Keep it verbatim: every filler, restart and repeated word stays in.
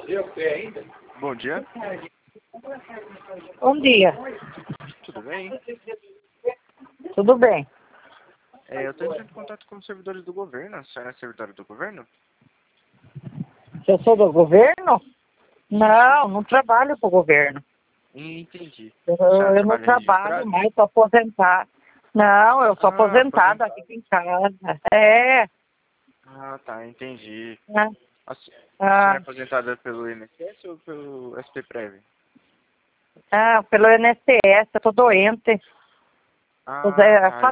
Bom dia. Bom dia. Tudo bem? Tudo bem? É, eu estou entrando em contato com os servidores do governo. A senhora é servidora do governo? Eu sou do governo? Não, não trabalho para o governo. Entendi. Eu, A senhora eu não trabalha trabalho registrado? mais, estou aposentada. Não, eu sou Ah, aposentada, aposentado. fico em casa. É. Ah, tá, entendi. Né? A, se- a senhora Ah, é aposentada pelo I N S S ou pelo S P Prev? ah, pelo I N S S, eu estou doente. Pois Ah, é, tá. faz